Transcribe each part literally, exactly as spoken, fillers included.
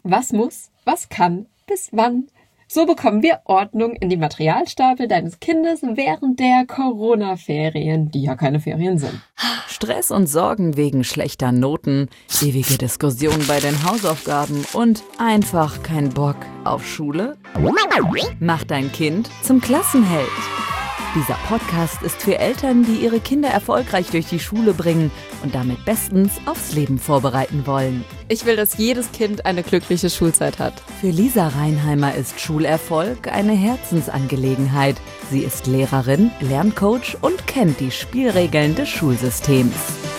Was muss, was kann, bis wann? So bekommen wir Ordnung in die Materialstapel deines Kindes während der Corona-Ferien, die ja keine Ferien sind. Stress und Sorgen wegen schlechter Noten, ewige Diskussionen bei den Hausaufgaben und einfach kein Bock auf Schule? Mach dein Kind zum Klassenheld. Dieser Podcast ist für Eltern, die ihre Kinder erfolgreich durch die Schule bringen und damit bestens aufs Leben vorbereiten wollen. Ich will, dass jedes Kind eine glückliche Schulzeit hat. Für Lisa Reinheimer ist Schulerfolg eine Herzensangelegenheit. Sie ist Lehrerin, Lerncoach und kennt die Spielregeln des Schulsystems.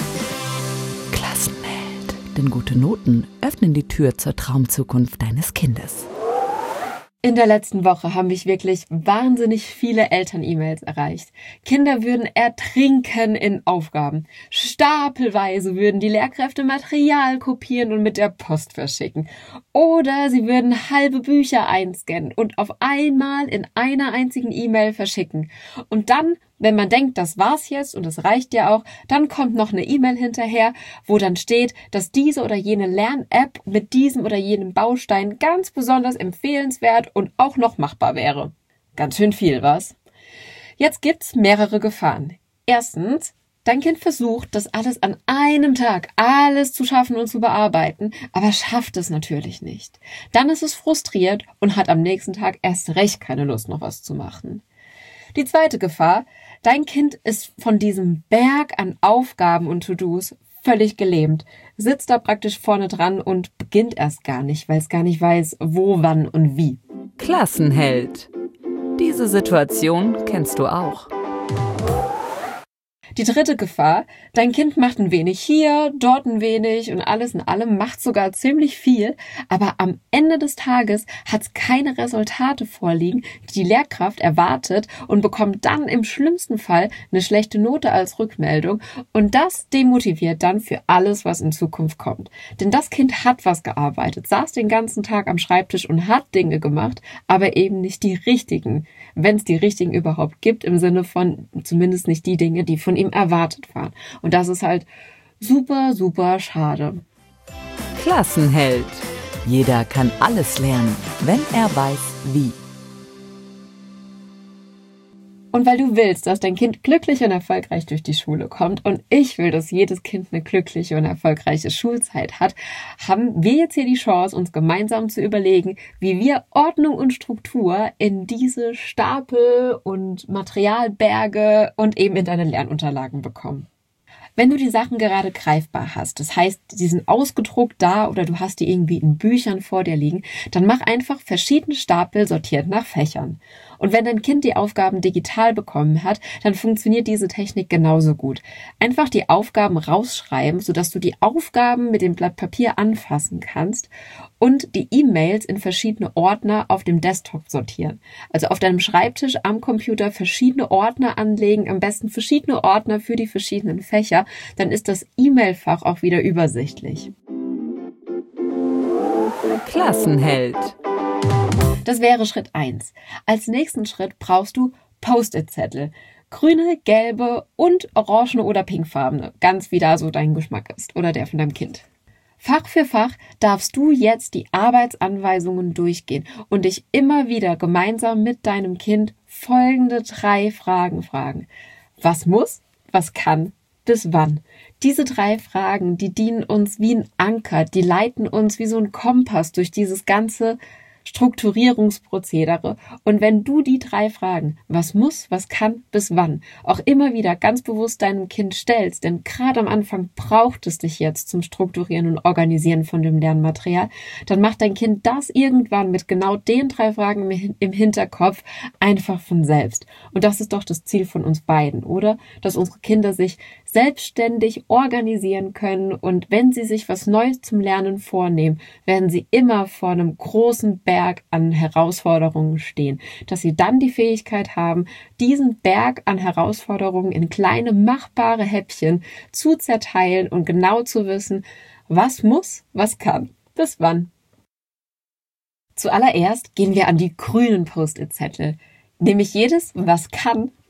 Klassenheld. Denn gute Noten öffnen die Tür zur Traumzukunft deines Kindes. In der letzten Woche haben mich wirklich wahnsinnig viele Eltern-E-Mails erreicht. Kinder würden ertrinken in Aufgaben. Stapelweise würden die Lehrkräfte Material kopieren und mit der Post verschicken. Oder sie würden halbe Bücher einscannen und auf einmal in einer einzigen E-Mail verschicken. Und dann, wenn man denkt, das war's jetzt und das reicht ja auch, dann kommt noch eine E-Mail hinterher, wo dann steht, dass diese oder jene Lern-App mit diesem oder jenem Baustein ganz besonders empfehlenswert und auch noch machbar wäre. Ganz schön viel, was? Jetzt gibt's mehrere Gefahren. Erstens, dein Kind versucht, das alles an einem Tag alles zu schaffen und zu bearbeiten, aber schafft es natürlich nicht. Dann ist es frustriert und hat am nächsten Tag erst recht keine Lust, noch was zu machen. Die zweite Gefahr: Dein Kind ist von diesem Berg an Aufgaben und To-Dos völlig gelähmt, sitzt da praktisch vorne dran und beginnt erst gar nicht, weil es gar nicht weiß, wo, wann und wie. Klassenheld. Diese Situation kennst du auch. Die dritte Gefahr: Dein Kind macht ein wenig hier, dort ein wenig und alles in allem macht sogar ziemlich viel, aber am Ende des Tages hat es keine Resultate vorliegen, die die Lehrkraft erwartet und bekommt dann im schlimmsten Fall eine schlechte Note als Rückmeldung und das demotiviert dann für alles, was in Zukunft kommt. Denn das Kind hat was gearbeitet, saß den ganzen Tag am Schreibtisch und hat Dinge gemacht, aber eben nicht die richtigen, wenn es die richtigen überhaupt gibt, im Sinne von zumindest nicht die Dinge, die von ihm erwartet waren. Und das ist halt super, super schade. Klassenheld. Jeder kann alles lernen, wenn er weiß, wie. Und weil du willst, dass dein Kind glücklich und erfolgreich durch die Schule kommt und ich will, dass jedes Kind eine glückliche und erfolgreiche Schulzeit hat, haben wir jetzt hier die Chance, uns gemeinsam zu überlegen, wie wir Ordnung und Struktur in diese Stapel und Materialberge und eben in deine Lernunterlagen bekommen. Wenn du die Sachen gerade greifbar hast, das heißt, die sind ausgedruckt da oder du hast die irgendwie in Büchern vor dir liegen, dann mach einfach verschiedene Stapel sortiert nach Fächern. Und wenn dein Kind die Aufgaben digital bekommen hat, dann funktioniert diese Technik genauso gut. Einfach die Aufgaben rausschreiben, sodass du die Aufgaben mit dem Blatt Papier anfassen kannst und die E-Mails in verschiedene Ordner auf dem Desktop sortieren. Also auf deinem Schreibtisch am Computer verschiedene Ordner anlegen, am besten verschiedene Ordner für die verschiedenen Fächer, dann ist das E-Mail-Fach auch wieder übersichtlich. Klassenheld. Das wäre Schritt eins. Als nächsten Schritt brauchst du Post-it-Zettel. Grüne, gelbe und orangene oder pinkfarbene. Ganz wie da so dein Geschmack ist oder der von deinem Kind. Fach für Fach darfst du jetzt die Arbeitsanweisungen durchgehen und dich immer wieder gemeinsam mit deinem Kind folgende drei Fragen fragen. Was muss? Was kann? Bis wann? Diese drei Fragen, die dienen uns wie ein Anker, die leiten uns wie so ein Kompass durch dieses ganze Strukturierungsprozedere. Und wenn du die drei Fragen, was muss, was kann, bis wann, auch immer wieder ganz bewusst deinem Kind stellst, denn gerade am Anfang braucht es dich jetzt zum Strukturieren und Organisieren von dem Lernmaterial, dann macht dein Kind das irgendwann mit genau den drei Fragen im Hinterkopf einfach von selbst. Und das ist doch das Ziel von uns beiden, oder? Dass unsere Kinder sich selbstständig organisieren können und wenn sie sich was Neues zum Lernen vornehmen, werden sie immer vor einem großen Berg an Herausforderungen stehen, dass sie dann die Fähigkeit haben, diesen Berg an Herausforderungen in kleine machbare Häppchen zu zerteilen und genau zu wissen, was muss, was kann, bis wann. Zuallererst gehen wir an die grünen Post-it-Zettel, nämlich jedes, was kann,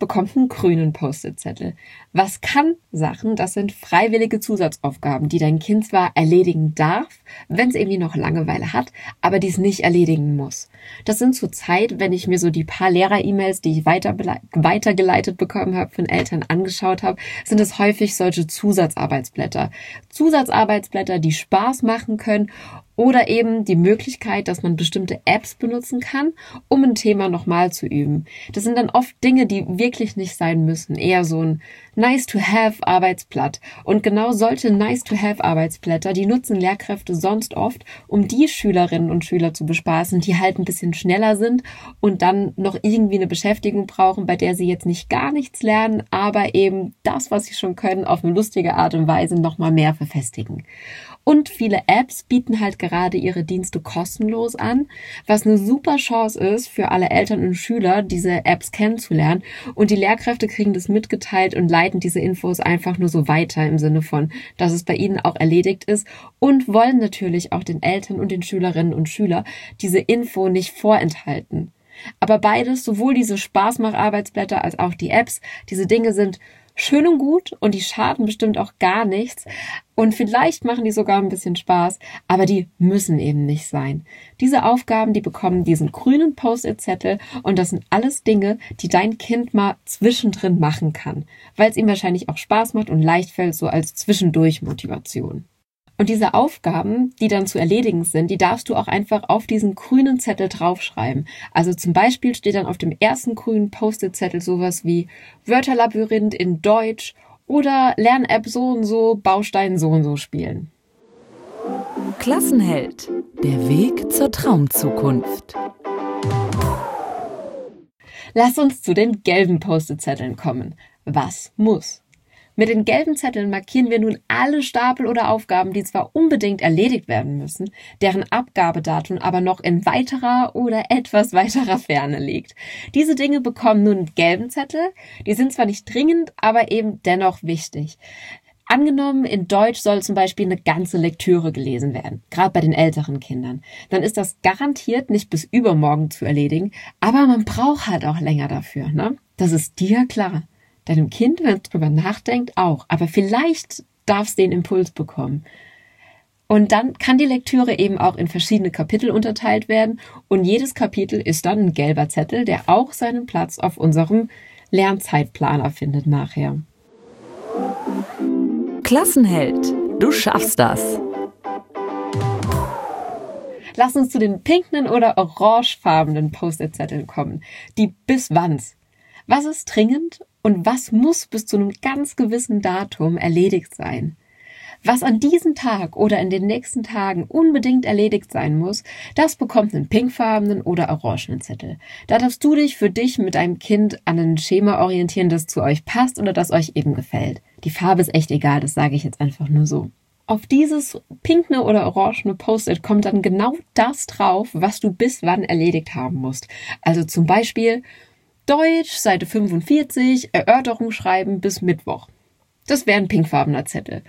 bekommt einen grünen Post-it-Zettel. Was kann Sachen? Das sind freiwillige Zusatzaufgaben, die dein Kind zwar erledigen darf, wenn es irgendwie noch Langeweile hat, aber die es nicht erledigen muss. Das sind zurzeit, wenn ich mir so die paar Lehrer-E-Mails, die ich weiter weitergeleitet bekommen habe, von Eltern angeschaut habe, sind es häufig solche Zusatzarbeitsblätter. Zusatzarbeitsblätter, die Spaß machen können oder eben die Möglichkeit, dass man bestimmte Apps benutzen kann, um ein Thema nochmal zu üben. Das sind dann oft Dinge, die wirklich nicht sein müssen. Eher so ein Nice-to-have-Arbeitsblatt. Und genau solche Nice-to-have-Arbeitsblätter, die nutzen Lehrkräfte sonst oft, um die Schülerinnen und Schüler zu bespaßen, die halt ein bisschen schneller sind und dann noch irgendwie eine Beschäftigung brauchen, bei der sie jetzt nicht gar nichts lernen, aber eben das, was sie schon können, auf eine lustige Art und Weise nochmal mehr verfestigen. Und viele Apps bieten halt gerade ihre Dienste kostenlos an, was eine super Chance ist für alle Eltern und Schüler, diese Apps kennenzulernen. Und die Lehrkräfte kriegen das mitgeteilt und leiten diese Infos einfach nur so weiter im Sinne von, dass es bei ihnen auch erledigt ist und wollen natürlich auch den Eltern und den Schülerinnen und Schülern diese Info nicht vorenthalten. Aber beides, sowohl diese Spaßmacharbeitsblätter als auch die Apps, diese Dinge sind schön und gut und die schaden bestimmt auch gar nichts und vielleicht machen die sogar ein bisschen Spaß, aber die müssen eben nicht sein. Diese Aufgaben, die bekommen diesen grünen Post-it-Zettel und das sind alles Dinge, die dein Kind mal zwischendrin machen kann, weil es ihm wahrscheinlich auch Spaß macht und leicht fällt, so als Zwischendurch-Motivation. Und diese Aufgaben, die dann zu erledigen sind, die darfst du auch einfach auf diesen grünen Zettel draufschreiben. Also zum Beispiel steht dann auf dem ersten grünen Post-it-Zettel sowas wie Wörterlabyrinth in Deutsch oder Lern-App so und so, Baustein so und so spielen. Klassenheld. Der Weg zur Traumzukunft. Lass uns zu den gelben Post-it-Zetteln kommen. Was muss? Mit den gelben Zetteln markieren wir nun alle Stapel oder Aufgaben, die zwar unbedingt erledigt werden müssen, deren Abgabedatum aber noch in weiterer oder etwas weiterer Ferne liegt. Diese Dinge bekommen nun einen gelben Zettel. Die sind zwar nicht dringend, aber eben dennoch wichtig. Angenommen, in Deutsch soll zum Beispiel eine ganze Lektüre gelesen werden, gerade bei den älteren Kindern. Dann ist das garantiert nicht bis übermorgen zu erledigen, aber man braucht halt auch länger dafür, ne? Das ist dir klar. Deinem Kind, wenn es drüber nachdenkt, auch. Aber vielleicht darf es den Impuls bekommen. Und dann kann die Lektüre eben auch in verschiedene Kapitel unterteilt werden. Und jedes Kapitel ist dann ein gelber Zettel, der auch seinen Platz auf unserem Lernzeitplaner findet nachher. Klassenheld, du schaffst das. Lass uns zu den pinken oder orangefarbenen Post-it-Zetteln kommen. Die bis wann's. Was ist dringend und was muss bis zu einem ganz gewissen Datum erledigt sein? Was an diesem Tag oder in den nächsten Tagen unbedingt erledigt sein muss, das bekommt einen pinkfarbenen oder orangenen Zettel. Da darfst du dich für dich mit deinem Kind an ein Schema orientieren, das zu euch passt oder das euch eben gefällt. Die Farbe ist echt egal, das sage ich jetzt einfach nur so. Auf dieses pinkne oder orangene Post-it kommt dann genau das drauf, was du bis wann erledigt haben musst. Also zum Beispiel Deutsch, Seite fünfundvierzig, Erörterung schreiben bis Mittwoch. Das wäre ein pinkfarbener Zettel.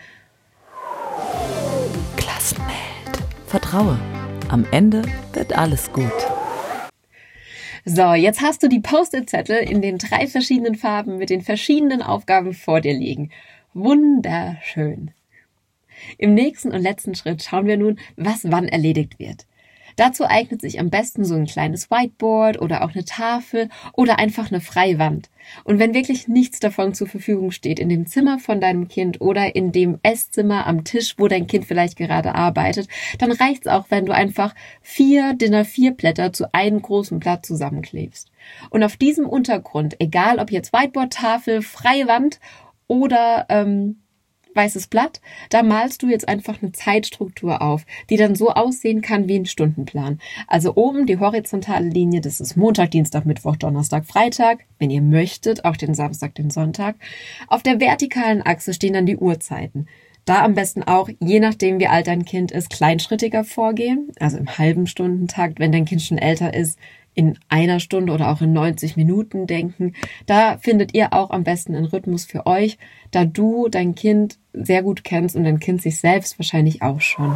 Klassenheld. Vertraue. Am Ende wird alles gut. So, jetzt hast du die Post-it-Zettel in den drei verschiedenen Farben mit den verschiedenen Aufgaben vor dir liegen. Wunderschön. Im nächsten und letzten Schritt schauen wir nun, was wann erledigt wird. Dazu eignet sich am besten so ein kleines Whiteboard oder auch eine Tafel oder einfach eine freie Wand. Und wenn wirklich nichts davon zur Verfügung steht in dem Zimmer von deinem Kind oder in dem Esszimmer am Tisch, wo dein Kind vielleicht gerade arbeitet, dann reicht's auch, wenn du einfach vier D I N A vier Blätter zu einem großen Blatt zusammenklebst. Und auf diesem Untergrund, egal ob jetzt Whiteboard, Tafel, freie Wand oder ähm, weißes Blatt, da malst du jetzt einfach eine Zeitstruktur auf, die dann so aussehen kann wie ein Stundenplan. Also oben die horizontale Linie, das ist Montag, Dienstag, Mittwoch, Donnerstag, Freitag, wenn ihr möchtet, auch den Samstag, den Sonntag. Auf der vertikalen Achse stehen dann die Uhrzeiten. Da am besten auch, je nachdem wie alt dein Kind ist, kleinschrittiger vorgehen, also im halben Stundentakt, wenn dein Kind schon älter ist, in einer Stunde oder auch in neunzig Minuten denken. Da findet ihr auch am besten einen Rhythmus für euch, da du dein Kind sehr gut kennst und dein Kind sich selbst wahrscheinlich auch schon.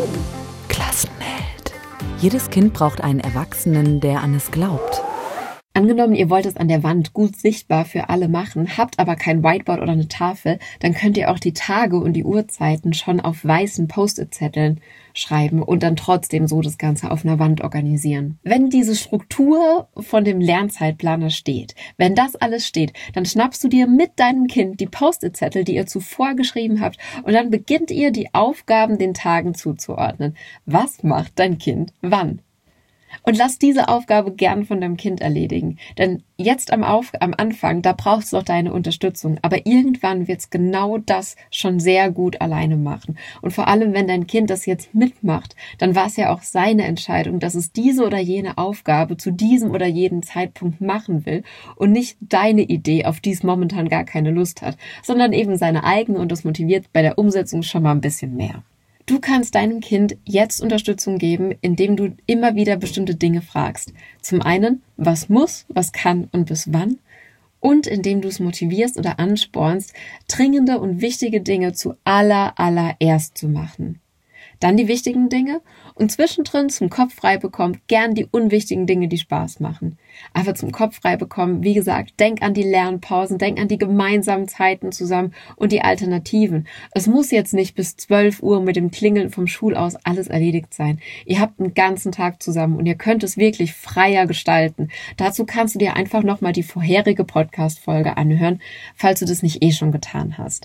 Klassenheld. Jedes Kind braucht einen Erwachsenen, der an es glaubt. Angenommen, ihr wollt es an der Wand gut sichtbar für alle machen, habt aber kein Whiteboard oder eine Tafel, dann könnt ihr auch die Tage und die Uhrzeiten schon auf weißen Post-it-Zetteln schreiben und dann trotzdem so das Ganze auf einer Wand organisieren. Wenn diese Struktur von dem Lernzeitplaner steht, wenn das alles steht, dann schnappst du dir mit deinem Kind die Post-it-Zettel, die ihr zuvor geschrieben habt, und dann beginnt ihr die Aufgaben den Tagen zuzuordnen. Was macht dein Kind wann? Und lass diese Aufgabe gern von deinem Kind erledigen. Denn jetzt am, Auf- am Anfang, da brauchst du auch deine Unterstützung. Aber irgendwann wird's genau das schon sehr gut alleine machen. Und vor allem, wenn dein Kind das jetzt mitmacht, dann war es ja auch seine Entscheidung, dass es diese oder jene Aufgabe zu diesem oder jedem Zeitpunkt machen will und nicht deine Idee, auf die es momentan gar keine Lust hat, sondern eben seine eigene, und das motiviert bei der Umsetzung schon mal ein bisschen mehr. Du kannst deinem Kind jetzt Unterstützung geben, indem du immer wieder bestimmte Dinge fragst. Zum einen, was muss, was kann und bis wann. Und indem du es motivierst oder anspornst, dringende und wichtige Dinge zu aller, allererst zu machen. Dann die wichtigen Dinge und zwischendrin zum Kopf frei bekommen gern die unwichtigen Dinge, die Spaß machen. Aber zum Kopf frei bekommen, wie gesagt, denk an die Lernpausen, denk an die gemeinsamen Zeiten zusammen und die Alternativen. Es muss jetzt nicht bis zwölf Uhr mit dem Klingeln vom Schulaus alles erledigt sein. Ihr habt einen ganzen Tag zusammen und ihr könnt es wirklich freier gestalten. Dazu kannst du dir einfach nochmal die vorherige Podcast-Folge anhören, falls du das nicht eh schon getan hast.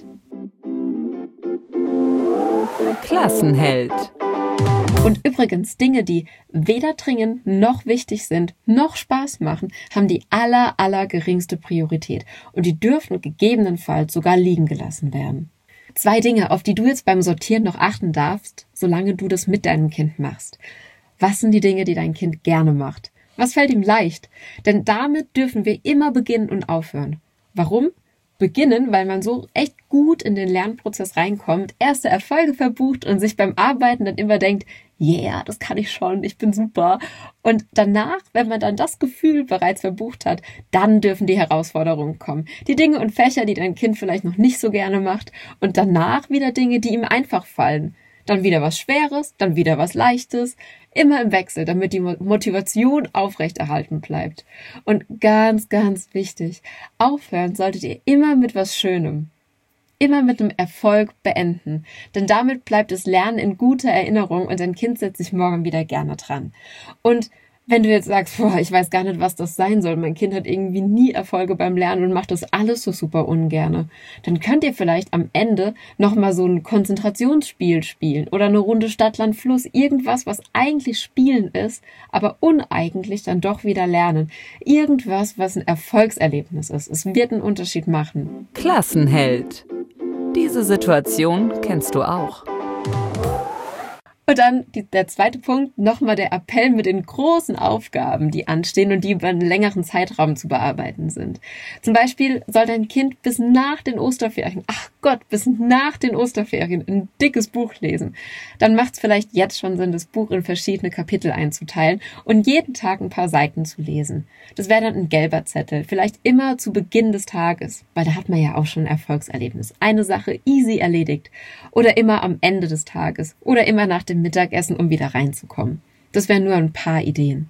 Klassenheld. Und übrigens, Dinge, die weder dringend noch wichtig sind, noch Spaß machen, haben die aller, aller geringste Priorität. Und die dürfen gegebenenfalls sogar liegen gelassen werden. Zwei Dinge, auf die du jetzt beim Sortieren noch achten darfst, solange du das mit deinem Kind machst. Was sind die Dinge, die dein Kind gerne macht? Was fällt ihm leicht? Denn damit dürfen wir immer beginnen und aufhören. Warum? Beginnen, weil man so echt gut in den Lernprozess reinkommt, erste Erfolge verbucht und sich beim Arbeiten dann immer denkt, yeah, das kann ich schon, ich bin super. Und danach, wenn man dann das Gefühl bereits verbucht hat, dann dürfen die Herausforderungen kommen. Die Dinge und Fächer, die dein Kind vielleicht noch nicht so gerne macht, und danach wieder Dinge, die ihm einfach fallen. Dann wieder was Schweres, dann wieder was Leichtes, immer im Wechsel, damit die Motivation aufrechterhalten bleibt. Und ganz, ganz wichtig, aufhören solltet ihr immer mit was Schönem. Immer mit einem Erfolg beenden. Denn damit bleibt das Lernen in guter Erinnerung und dein Kind setzt sich morgen wieder gerne dran. Und wenn du jetzt sagst, boah, ich weiß gar nicht, was das sein soll, mein Kind hat irgendwie nie Erfolge beim Lernen und macht das alles so super ungerne, dann könnt ihr vielleicht am Ende nochmal so ein Konzentrationsspiel spielen oder eine Runde Stadt, Land, Fluss, irgendwas, was eigentlich Spielen ist, aber uneigentlich dann doch wieder lernen. Irgendwas, was ein Erfolgserlebnis ist. Es wird einen Unterschied machen. Klassenheld. Diese Situation kennst du auch. Und dann die, der zweite Punkt, nochmal der Appell mit den großen Aufgaben, die anstehen und die über einen längeren Zeitraum zu bearbeiten sind. Zum Beispiel soll dein Kind bis nach den Osterferien, ach Gott, bis nach den Osterferien ein dickes Buch lesen. Dann macht es vielleicht jetzt schon Sinn, das Buch in verschiedene Kapitel einzuteilen und jeden Tag ein paar Seiten zu lesen. Das wäre dann ein gelber Zettel, vielleicht immer zu Beginn des Tages, weil da hat man ja auch schon ein Erfolgserlebnis. Eine Sache easy erledigt. Oder immer am Ende des Tages oder immer nach dem Mittagessen, um wieder reinzukommen. Das wären nur ein paar Ideen.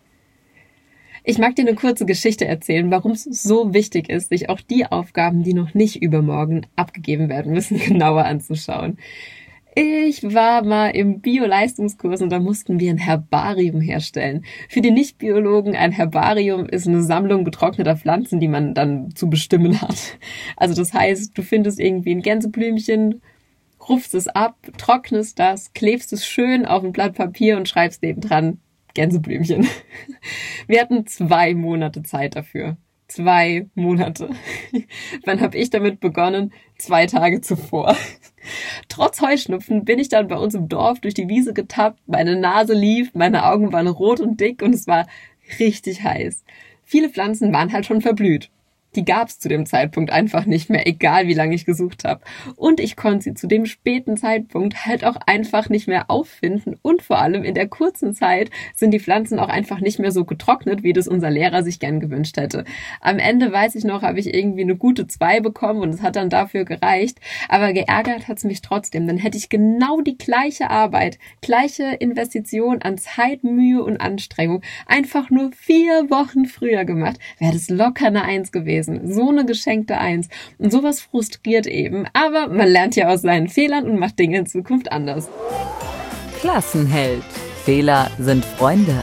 Ich mag dir eine kurze Geschichte erzählen, warum es so wichtig ist, sich auch die Aufgaben, die noch nicht übermorgen abgegeben werden müssen, genauer anzuschauen. Ich war mal im Bio-Leistungskurs und da mussten wir ein Herbarium herstellen. Für die Nicht-Biologen, ein Herbarium ist eine Sammlung getrockneter Pflanzen, die man dann zu bestimmen hat. Also das heißt, du findest irgendwie ein Gänseblümchen, rufst es ab, trocknest das, klebst es schön auf ein Blatt Papier und schreibst nebendran Gänseblümchen. Wir hatten zwei Monate Zeit dafür. Zwei Monate. Wann habe ich damit begonnen? Zwei Tage zuvor. Trotz Heuschnupfen bin ich dann bei uns im Dorf durch die Wiese getappt, meine Nase lief, meine Augen waren rot und dick und es war richtig heiß. Viele Pflanzen waren halt schon verblüht. Die gab es zu dem Zeitpunkt einfach nicht mehr, egal wie lange ich gesucht habe. Und ich konnte sie zu dem späten Zeitpunkt halt auch einfach nicht mehr auffinden. Und vor allem in der kurzen Zeit sind die Pflanzen auch einfach nicht mehr so getrocknet, wie das unser Lehrer sich gern gewünscht hätte. Am Ende, weiß ich noch, habe ich irgendwie eine gute zwei bekommen und es hat dann dafür gereicht. Aber geärgert hat es mich trotzdem. Dann hätte ich genau die gleiche Arbeit, gleiche Investition an Zeit, Mühe und Anstrengung einfach nur vier Wochen früher gemacht, wäre das locker eine Eins gewesen. So eine geschenkte Eins. Und sowas frustriert eben. Aber man lernt ja aus seinen Fehlern und macht Dinge in Zukunft anders. Klassenheld. Fehler sind Freunde.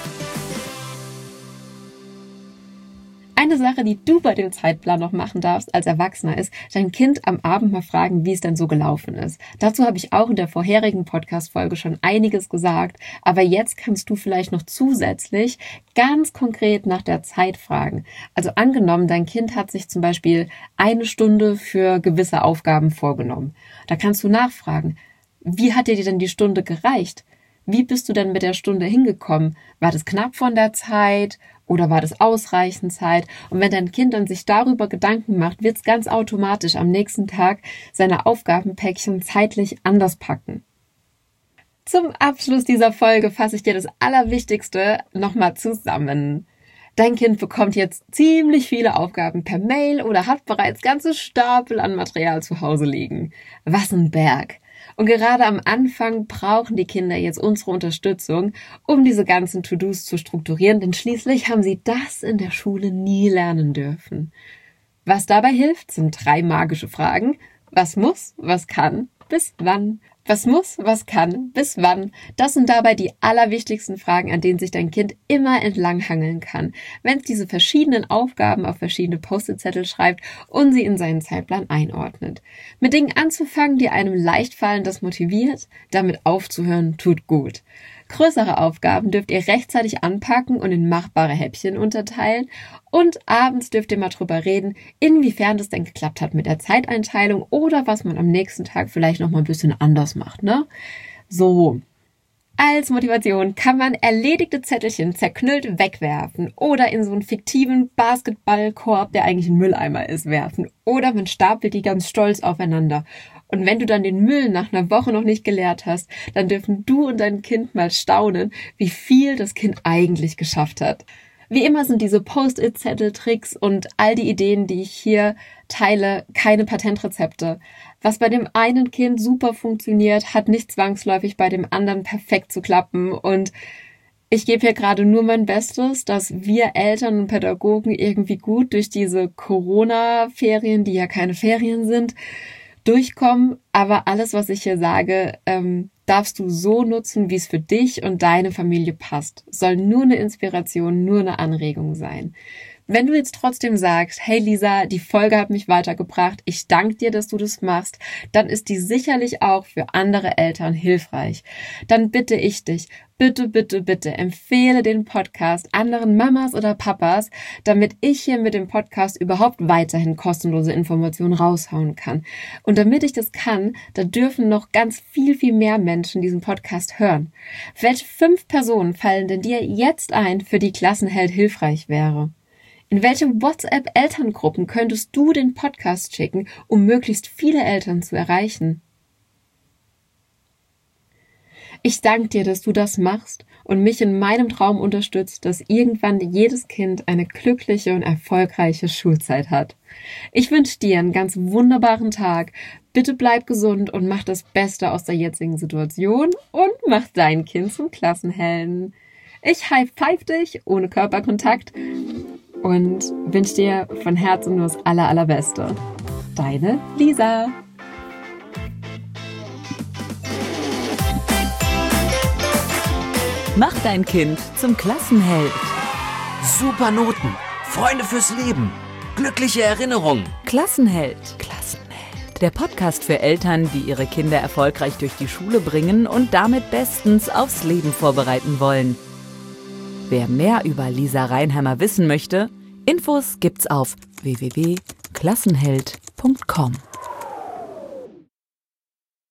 Eine Sache, die du bei dem Zeitplan noch machen darfst als Erwachsener, ist, dein Kind am Abend mal fragen, wie es denn so gelaufen ist. Dazu habe ich auch in der vorherigen Podcast-Folge schon einiges gesagt, aber jetzt kannst du vielleicht noch zusätzlich ganz konkret nach der Zeit fragen. Also angenommen, dein Kind hat sich zum Beispiel eine Stunde für gewisse Aufgaben vorgenommen. Da kannst du nachfragen, wie hat dir denn die Stunde gereicht? Wie bist du denn mit der Stunde hingekommen? War das knapp von der Zeit oder war das ausreichend Zeit? Und wenn dein Kind dann sich darüber Gedanken macht, wird es ganz automatisch am nächsten Tag seine Aufgabenpäckchen zeitlich anders packen. Zum Abschluss dieser Folge fasse ich dir das Allerwichtigste nochmal zusammen. Dein Kind bekommt jetzt ziemlich viele Aufgaben per Mail oder hat bereits ganze Stapel an Material zu Hause liegen. Was ein Berg! Und gerade am Anfang brauchen die Kinder jetzt unsere Unterstützung, um diese ganzen To-Dos zu strukturieren, denn schließlich haben sie das in der Schule nie lernen dürfen. Was dabei hilft, sind drei magische Fragen. Was muss, was kann, bis wann? Was muss, was kann, bis wann? Das sind dabei die allerwichtigsten Fragen, an denen sich dein Kind immer entlanghangeln kann, wenn es diese verschiedenen Aufgaben auf verschiedene Post-it-Zettel schreibt und sie in seinen Zeitplan einordnet. Mit Dingen anzufangen, die einem leicht fallen, das motiviert, damit aufzuhören, tut gut. Größere Aufgaben dürft ihr rechtzeitig anpacken und in machbare Häppchen unterteilen. Und abends dürft ihr mal drüber reden, inwiefern das denn geklappt hat mit der Zeiteinteilung oder was man am nächsten Tag vielleicht noch mal ein bisschen anders macht, ne? So. Als Motivation kann man erledigte Zettelchen zerknüllt wegwerfen oder in so einen fiktiven Basketballkorb, der eigentlich ein Mülleimer ist, werfen. Oder man stapelt die ganz stolz aufeinander. Und wenn du dann den Müll nach einer Woche noch nicht geleert hast, dann dürfen du und dein Kind mal staunen, wie viel das Kind eigentlich geschafft hat. Wie immer sind diese Post-it-Zettel-Tricks und all die Ideen, die ich hier teile, keine Patentrezepte. Was bei dem einen Kind super funktioniert, hat nicht zwangsläufig bei dem anderen perfekt zu klappen. Und ich gebe hier gerade nur mein Bestes, dass wir Eltern und Pädagogen irgendwie gut durch diese Corona-Ferien, die ja keine Ferien sind, durchkommen, aber alles, was ich hier sage, ähm, darfst du so nutzen, wie es für dich und deine Familie passt. Soll nur eine Inspiration, nur eine Anregung sein. Wenn du jetzt trotzdem sagst, hey Lisa, die Folge hat mich weitergebracht, ich danke dir, dass du das machst, dann ist die sicherlich auch für andere Eltern hilfreich. Dann bitte ich dich, bitte, bitte, bitte empfehle den Podcast anderen Mamas oder Papas, damit ich hier mit dem Podcast überhaupt weiterhin kostenlose Informationen raushauen kann. Und damit ich das kann, da dürfen noch ganz viel, viel mehr Menschen diesen Podcast hören. Welche fünf Personen fallen denn dir jetzt ein, für die Klassenheld hilfreich wäre? In welche WhatsApp-Elterngruppen könntest du den Podcast schicken, um möglichst viele Eltern zu erreichen? Ich danke dir, dass du das machst und mich in meinem Traum unterstützt, dass irgendwann jedes Kind eine glückliche und erfolgreiche Schulzeit hat. Ich wünsche dir einen ganz wunderbaren Tag. Bitte bleib gesund und mach das Beste aus der jetzigen Situation und mach dein Kind zum Klassenhelden. Ich high-five dich ohne Körperkontakt und wünsche dir von Herzen nur das aller, allerbeste. Deine Lisa. Mach dein Kind zum Klassenheld. Super Noten, Freunde fürs Leben, glückliche Erinnerungen. Klassenheld. Klassenheld. Der Podcast für Eltern, die ihre Kinder erfolgreich durch die Schule bringen und damit bestens aufs Leben vorbereiten wollen. Wer mehr über Lisa Reinheimer wissen möchte, Infos gibt's auf w w w punkt klassenheld punkt com.